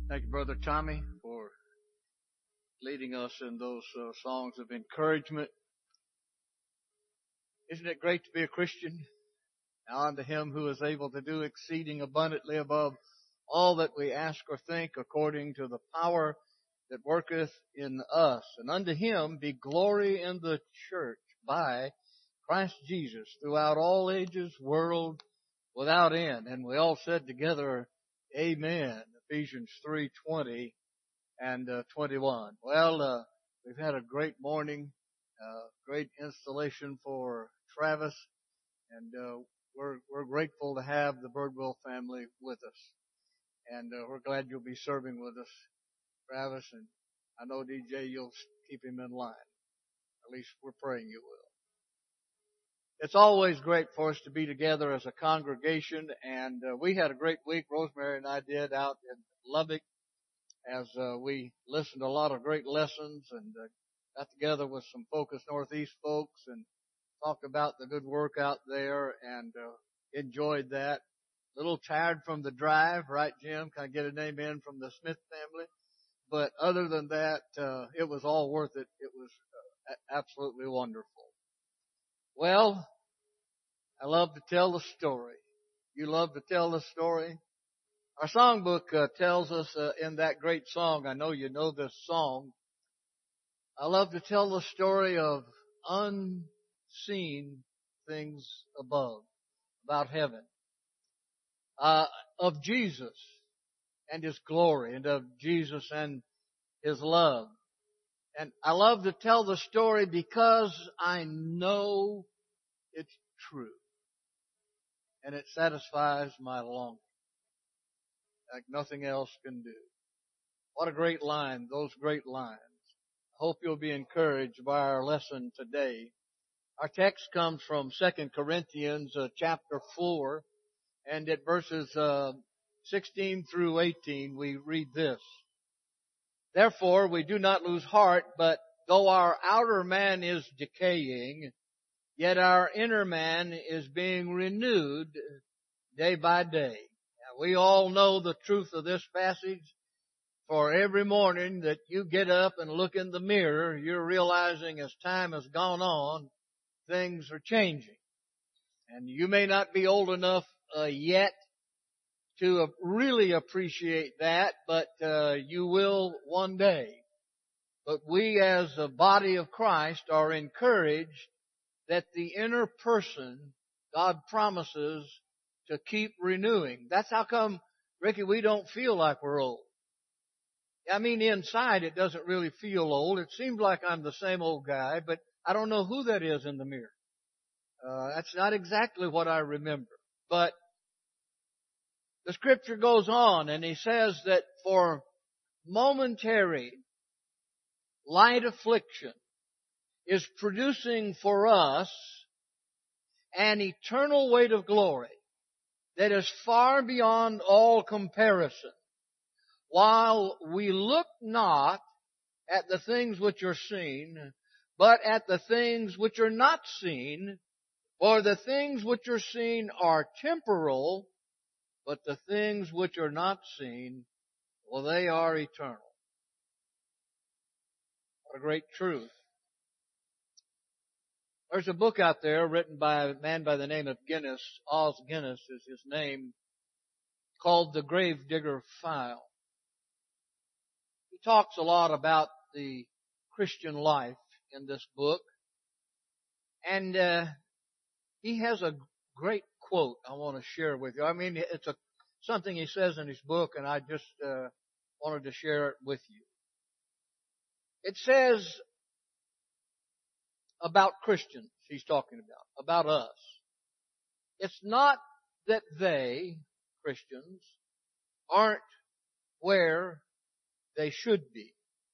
Thank you, Brother Tommy, for leading us in those songs of encouragement. Isn't it great to be a Christian? Now unto Him who is able to do exceeding abundantly above all that we ask or think, according to the power that worketh in us. And unto Him be glory in the church by Christ Jesus throughout all ages, world without end. And we all said together, Amen. Ephesians 3:20 and 21. Well, we've had a great morning, great installation for Travis, and we're grateful to have the Birdwell family with us. And we're glad you'll be serving with us, Travis, and I know, DJ, you'll keep him in line. At least we're praying you will. It's always great for us to be together as a congregation, and we had a great week, Rosemary and I did, out in Lubbock, as we listened to a lot of great lessons and got together with some Focus Northeast folks and talked about the good work out there and enjoyed that. A little tired from the drive, right, Jim? Can I get an amen from the Smith family? But other than that, it was all worth it. It was absolutely wonderful. Well, I love to tell the story. You love to tell the story? Our songbook tells us in that great song, I know you know this song, I love to tell the story of unseen things above, about heaven, of Jesus and His glory, and of Jesus and His love. And I love to tell the story because I know it's true. And it satisfies my longing like nothing else can do. What a great line, those great lines. I hope you'll be encouraged by our lesson today. Our text comes from 2 Corinthians chapter 4, and at verses 16 through 18 we read this. Therefore we do not lose heart, but though our outer man is decaying, yet our inner man is being renewed day by day. Now, we all know the truth of this passage. For every morning that you get up and look in the mirror, you're realizing as time has gone on, things are changing. And you may not be old enough yet to really appreciate that, but you will one day. But we as a body of Christ are encouraged that the inner person, God promises to keep renewing. That's how come, Ricky, we don't feel like we're old. I mean, inside it doesn't really feel old. It seems like I'm the same old guy, but I don't know who that is in the mirror. That's not exactly what I remember. But the scripture goes on and he says that for momentary light affliction is producing for us an eternal weight of glory that is far beyond all comparison. While we look not at the things which are seen, but at the things which are not seen, for the things which are seen are temporal, but the things which are not seen, well, they are eternal. What a great truth. There's a book out there written by a man by the name of Guinness, Os Guinness is his name, called The Gravedigger File. He talks a lot about the Christian life in this book. And he has a great quote I want to share with you. I mean, it's something he says in his book, and I just wanted to share it with you. It says about Christians, he's talking about us. It's not that they, Christians, aren't where they should be.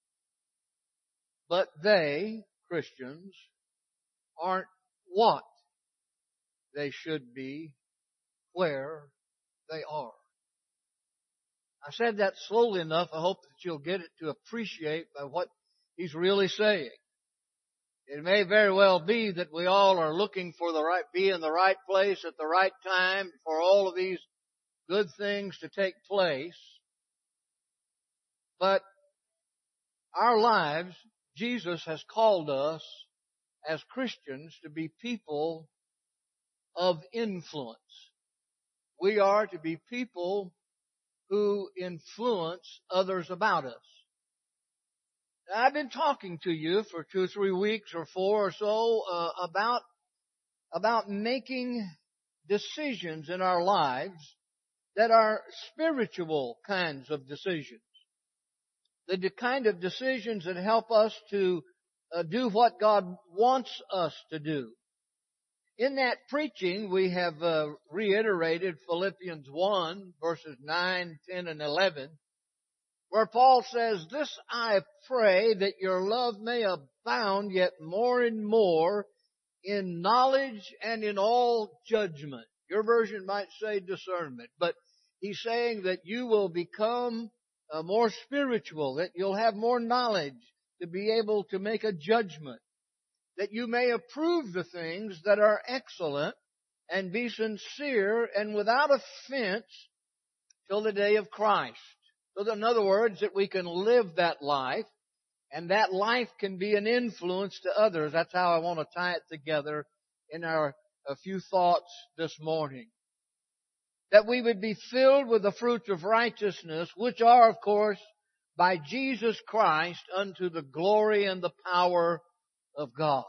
But they, Christians, aren't what they should be where they are. I said that slowly enough. I hope that you'll get it to appreciate by what he's really saying. It may very well be that we all are looking for be in the right place at the right time for all of these good things to take place. But our lives, Jesus has called us as Christians to be people of influence. We are to be people who influence others about us. I've been talking to you for 2 or 3 weeks or 4 or so about making decisions in our lives that are spiritual kinds of decisions. The kind of decisions that help us to do what God wants us to do. In that preaching, we have reiterated Philippians 1, verses 9, 10, and 11, where Paul says, "This I pray, that your love may abound yet more and more in knowledge and in all judgment." Your version might say discernment, but he's saying that you will become more spiritual, that you'll have more knowledge to be able to make a judgment, that you may approve the things that are excellent and be sincere and without offense till the day of Christ. So in other words, that we can live that life, and that life can be an influence to others. That's how I want to tie it together in a few thoughts this morning. That we would be filled with the fruits of righteousness, which are, of course, by Jesus Christ unto the glory and the power of God.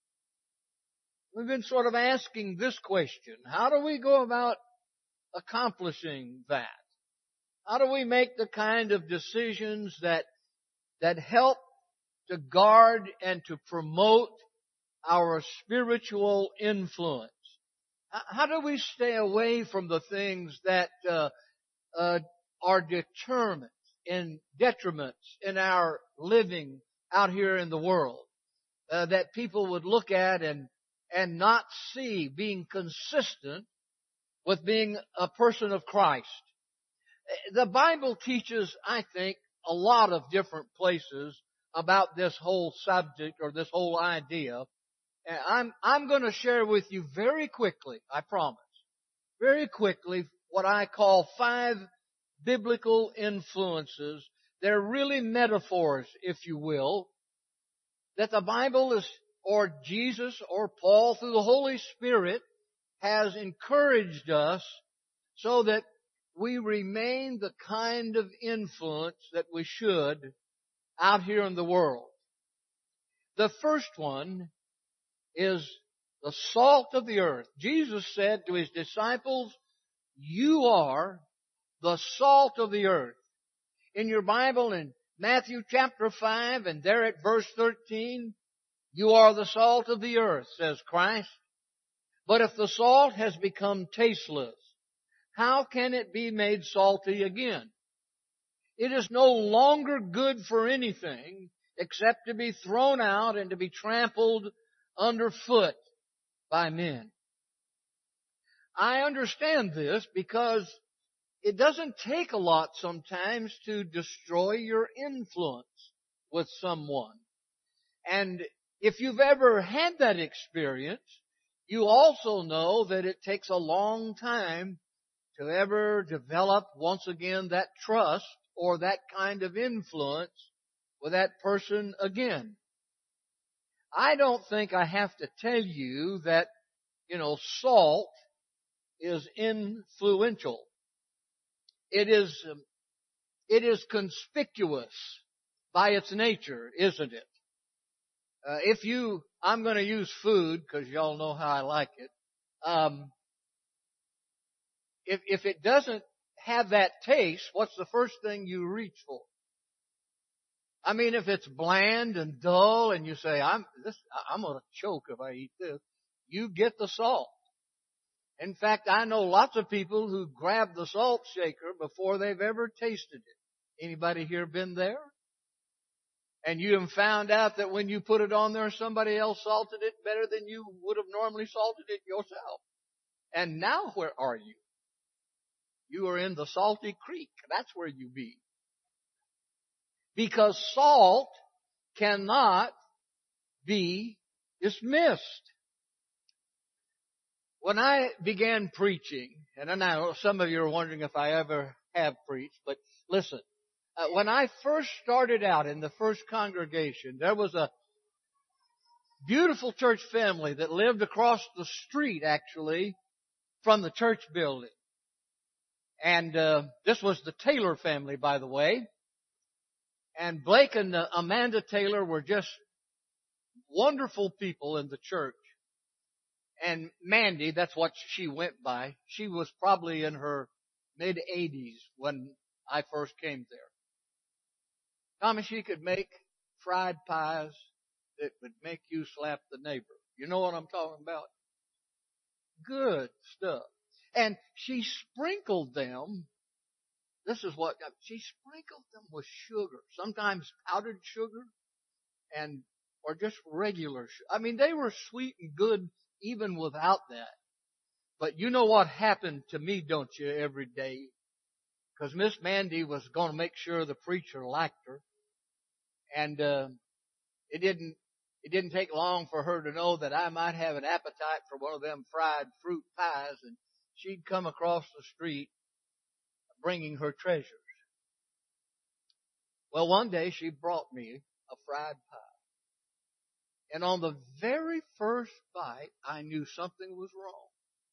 We've been sort of asking this question: how do we go about accomplishing that? How do we make the kind of decisions that help to guard and to promote our spiritual influence? How do we stay away from the things that are determinants and detriments in our living out here in the world, that people would look at and not see being consistent with being a person of Christ? The Bible teaches, I think, a lot of different places about this whole subject or this whole idea. And I'm going to share with you very quickly, I promise, very quickly, what I call 5 biblical influences. They're really metaphors, if you will, that the Bible is, or Jesus or Paul through the Holy Spirit has encouraged us so that we remain the kind of influence that we should out here in the world. The first one is the salt of the earth. Jesus said to His disciples, "You are the salt of the earth." In your Bible, in Matthew chapter 5, and there at verse 13, "You are the salt of the earth," says Christ. "But if the salt has become tasteless, how can it be made salty again? It is no longer good for anything except to be thrown out and to be trampled underfoot by men." I understand this because it doesn't take a lot sometimes to destroy your influence with someone. And if you've ever had that experience, you also know that it takes a long time to ever develop once again that trust or that kind of influence with that person again. I don't think I have to tell you that, salt is influential. It is conspicuous by its nature, isn't it? I'm going to use food because y'all know how I like it. If it doesn't have that taste, what's the first thing you reach for? I mean, if it's bland and dull and you say, I'm going to choke if I eat this, you get the salt. In fact, I know lots of people who grab the salt shaker before they've ever tasted it. Anybody here been there? And you have found out that when you put it on there, somebody else salted it better than you would have normally salted it yourself. And now where are you? You are in the salty creek. That's where you be. Because salt cannot be dismissed. When I began preaching, and I know some of you are wondering if I ever have preached, but listen, when I first started out in the first congregation, there was a beautiful church family that lived across the street, actually, from the church building. And this was the Taylor family, by the way. And Blake and Amanda Taylor were just wonderful people in the church. And Mandy, that's what she went by. She was probably in her mid-80s when I first came there. Tommy, she could make fried pies that would make you slap the neighbor. You know what I'm talking about? Good stuff. And she sprinkled them. This is what, she sprinkled them with sugar. Sometimes powdered sugar or just regular sugar. I mean, they were sweet and good even without that. But you know what happened to me, don't you, every day? Because Miss Mandy was going to make sure the preacher liked her. And it didn't take long for her to know that I might have an appetite for one of them fried fruit pies, and she'd come across the street bringing her treasures. Well, one day she brought me a fried pie. And on the very first bite, I knew something was wrong.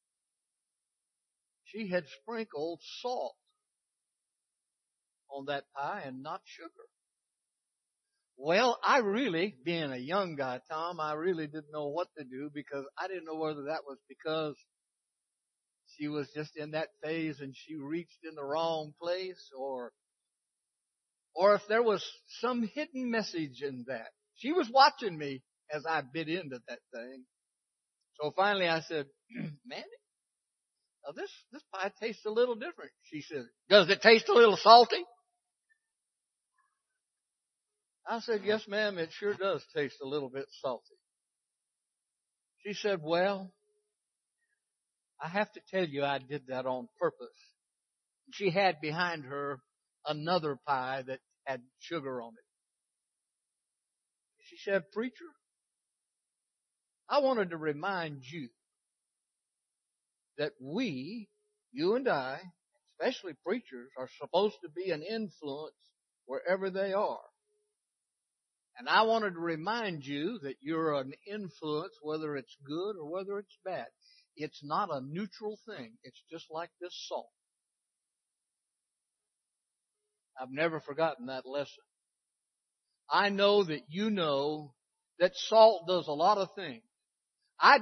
She had sprinkled salt on that pie and not sugar. Well, I really, being a young guy, Tom, I really didn't know what to do, because I didn't know whether that was because she was just in that phase and she reached in the wrong place, or if there was some hidden message in that. She was watching me as I bit into that thing. So finally I said, Mandy, now this pie tastes a little different. She said, does it taste a little salty? I said, yes, ma'am, it sure does taste a little bit salty. She said, well, I have to tell you I did that on purpose. She had behind her another pie that had sugar on it. She said, preacher, I wanted to remind you that we, you and I, especially preachers, are supposed to be an influence wherever they are. And I wanted to remind you that you're an influence, whether it's good or whether it's bad. It's not a neutral thing. It's just like this salt. I've never forgotten that lesson. I know that you know that salt does a lot of things. I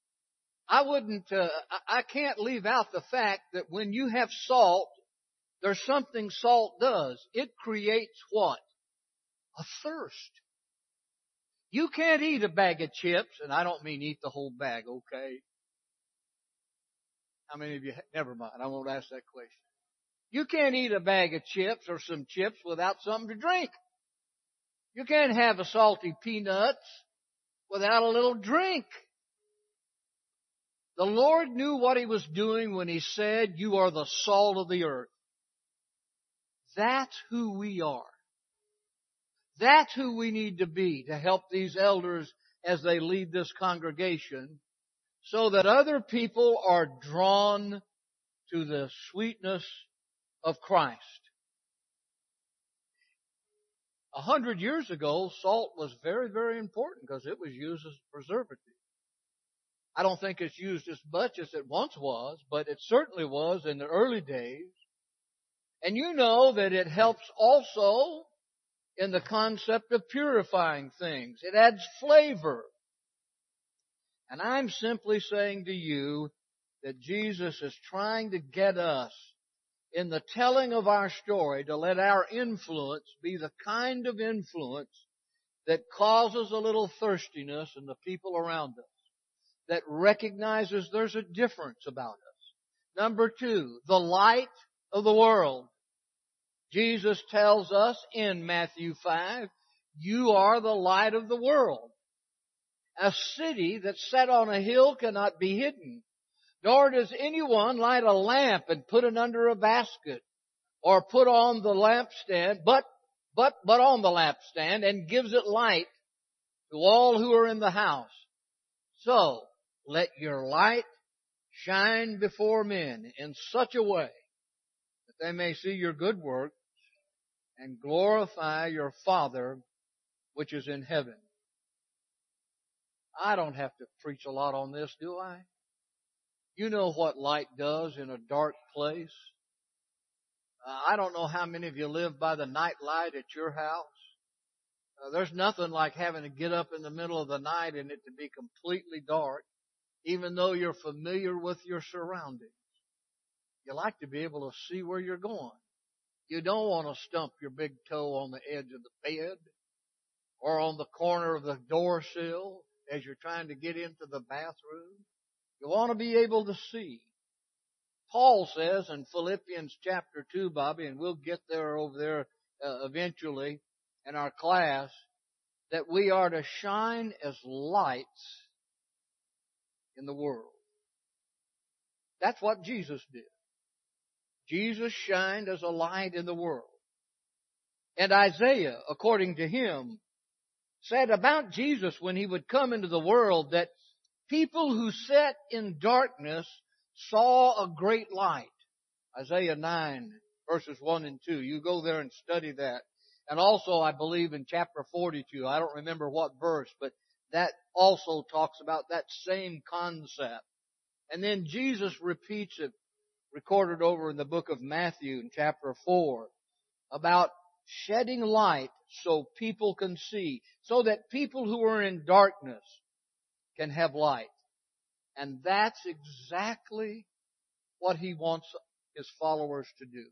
can't leave out the fact that when you have salt, there's something salt does. It creates what? A thirst. You can't eat a bag of chips, and I don't mean eat the whole bag, okay? How many of you, never mind, I won't ask that question. You can't eat a bag of chips or some chips without something to drink. You can't have a salty peanuts without a little drink. The Lord knew what He was doing when He said, you are the salt of the earth. That's who we are. That's who we need to be to help these elders as they lead this congregation, so that other people are drawn to the sweetness of Christ. 100 years ago, salt was very, very important because it was used as a preservative. I don't think it's used as much as it once was, but it certainly was in the early days. And you know that it helps also in the concept of purifying things. It adds flavor. And I'm simply saying to you that Jesus is trying to get us in the telling of our story to let our influence be the kind of influence that causes a little thirstiness in the people around us, that recognizes there's a difference about us. Number 2, the light of the world. Jesus tells us in Matthew 5, you are the light of the world. A city that's set on a hill cannot be hidden, nor does anyone light a lamp and put it under a basket or put on the lampstand, but on the lampstand, and gives it light to all who are in the house. So let your light shine before men in such a way that they may see your good works and glorify your Father which is in heaven. I don't have to preach a lot on this, do I? You know what light does in a dark place. I don't know how many of you live by the night light at your house. There's nothing like having to get up in the middle of the night and it to be completely dark, even though you're familiar with your surroundings. You like to be able to see where you're going. You don't want to stump your big toe on the edge of the bed or on the corner of the door sill as you're trying to get into the bathroom. You want to be able to see. Paul says in Philippians chapter 2, Bobby, and we'll get there over there eventually in our class, that we are to shine as lights in the world. That's what Jesus did. Jesus shined as a light in the world. And Isaiah, according to him, said about Jesus when he would come into the world that people who sat in darkness saw a great light. Isaiah 9, verses 1 and 2. You go there and study that. And also, I believe in chapter 42, I don't remember what verse, but that also talks about that same concept. And then Jesus repeats it, recorded over in the book of Matthew in chapter 4, about shedding light so people can see, so that people who are in darkness can have light. And that's exactly what He wants His followers to do.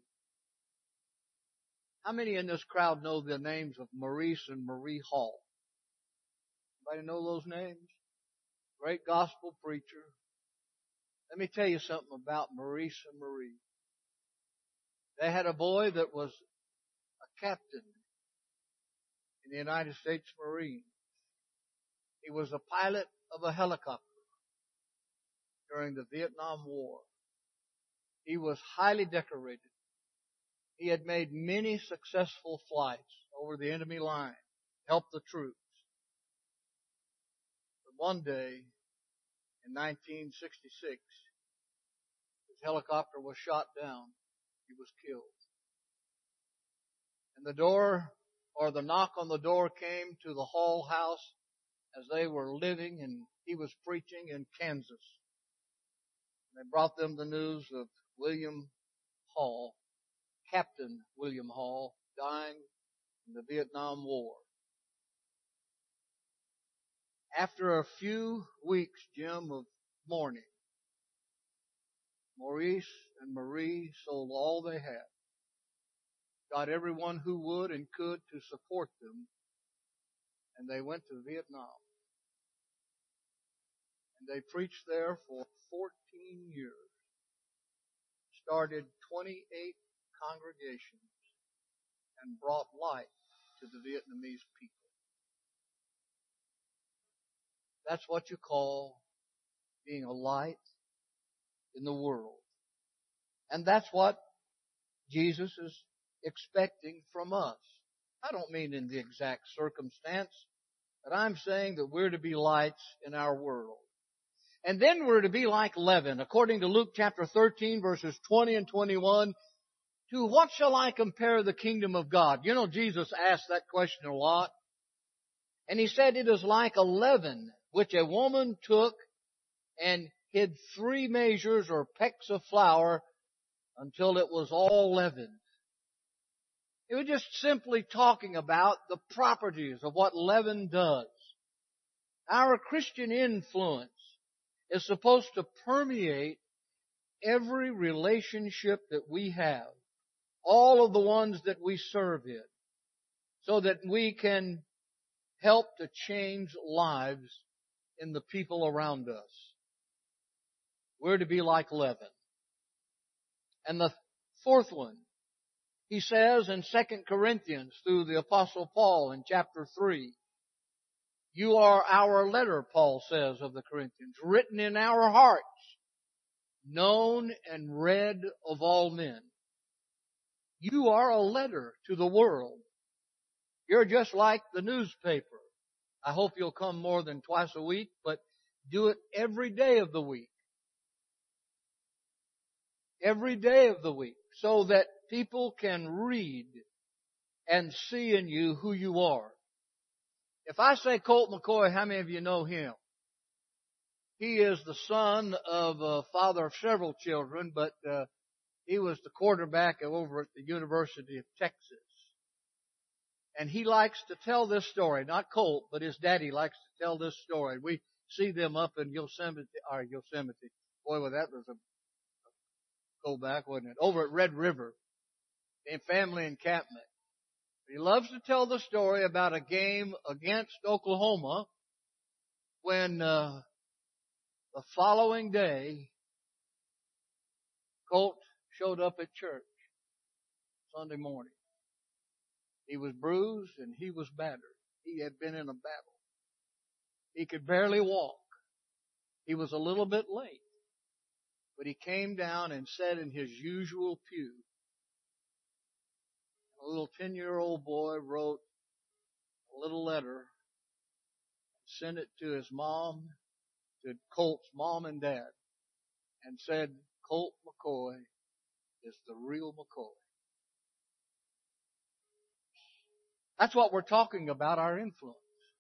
How many in this crowd know the names of Maurice and Marie Hall? Anybody know those names? Great gospel preacher. Let me tell you something about Maurice and Marie. They had a boy that was a captain in the United States Marines. He was a pilot of a helicopter during the Vietnam War. He was highly decorated. He had made many successful flights over the enemy line, helped the troops. But one day, in 1966, his helicopter was shot down. He was killed. And the door, or the knock on the door, came to the Hall house as they were living, and he was preaching in Kansas. They brought them the news of William Hall, Captain William Hall, dying in the Vietnam War. After a few weeks, Jim, of mourning, Maurice and Marie sold all they had, got everyone who would and could to support them, and they went to Vietnam. And they preached there for 14 years, started 28 congregations, and brought light to the Vietnamese people. That's what you call being a light in the world. And that's what Jesus is expecting from us. I don't mean in the exact circumstance, but I'm saying that we're to be lights in our world. And then we're to be like leaven. According to Luke chapter 13, verses 20 and 21, to what shall I compare the kingdom of God? You know, Jesus asked that question a lot. And He said it is like a leaven, which a woman took and hid 3 measures or pecks of flour until it was all leavened. It was just simply talking about the properties of what leaven does. Our Christian influence is supposed to permeate every relationship that we have, all of the ones that we serve in, so that we can help to change lives in the people around us. We're to be like leaven. And the fourth one, he says in 2 Corinthians through the Apostle Paul in chapter 3, you are our letter, Paul says of the Corinthians, written in our hearts, known and read of all men. You are a letter to the world. You're just like the newspaper. I hope you'll come more than twice a week, but do it every day of the week. Every day of the week, so that people can read and see in you who you are. If I say Colt McCoy, how many of you know him? He is the son of a father of several children, but he was the quarterback over at the University of Texas. And he likes to tell this story, not Colt, but his daddy likes to tell this story. We see them up in Yosemite. Boy, well, that was a go back, wasn't it? Over at Red River, in family encampment. He loves to tell the story about a game against Oklahoma when the following day, Colt showed up at church Sunday morning. He was bruised and he was battered. He had been in a battle. He could barely walk. He was a little bit late. But he came down and sat in his usual pew. A little 10-year-old boy wrote a little letter, sent it to his mom, to Colt's mom and dad, and said, Colt McCoy is the real McCoy. That's what we're talking about, our influence.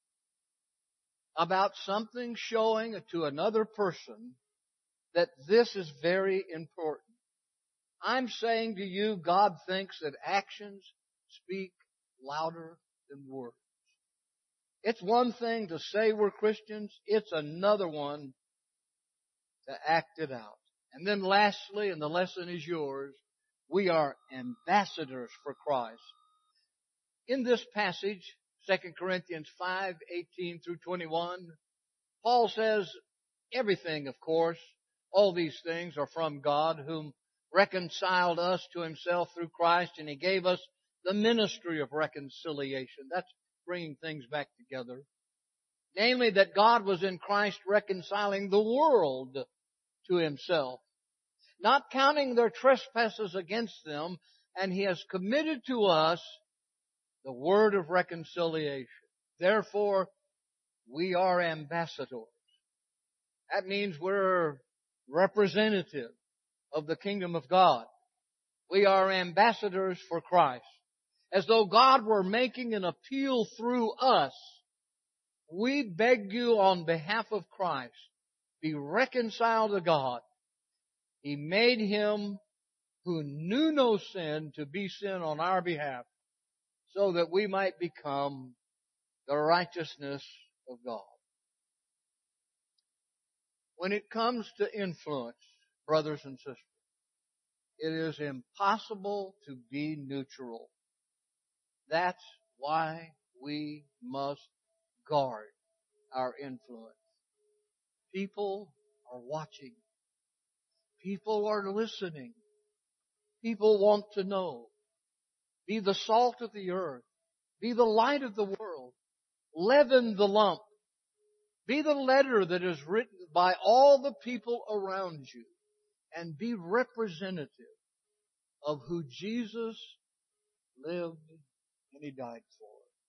About something showing to another person that this is very important. I'm saying to you, God thinks that actions speak louder than words. It's one thing to say we're Christians. It's another one to act it out. And then lastly, and the lesson is yours, we are ambassadors for Christ. In this passage, 2 Corinthians 5:18 through 21, Paul says, everything, of course, all these things are from God, whom reconciled us to himself through Christ, and he gave us the ministry of reconciliation. That's bringing things back together. Namely, that God was in Christ reconciling the world to himself, not counting their trespasses against them, and he has committed to us the word of reconciliation. Therefore, we are ambassadors. That means we're representative of the kingdom of God. We are ambassadors for Christ. As though God were making an appeal through us, we beg you on behalf of Christ, be reconciled to God. He made him who knew no sin to be sin on our behalf, so that we might become the righteousness of God. When it comes to influence, brothers and sisters, it is impossible to be neutral. That's why we must guard our influence. People are watching. People are listening. People want to know. Be the salt of the earth. Be the light of the world. Leaven the lump. Be the letter that is written by all the people around you. And be representative of who Jesus lived and he died for.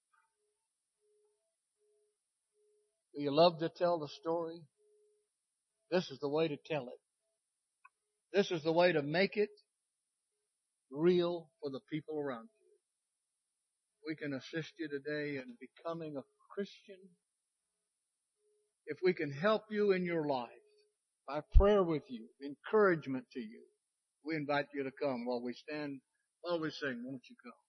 Do you love to tell the story? This is the way to tell it. This is the way to make it real for the people around you. We can assist you today in becoming a Christian. If we can help you in your life by prayer with you, encouragement to you, we invite you to come while we stand, while we sing. Won't you come?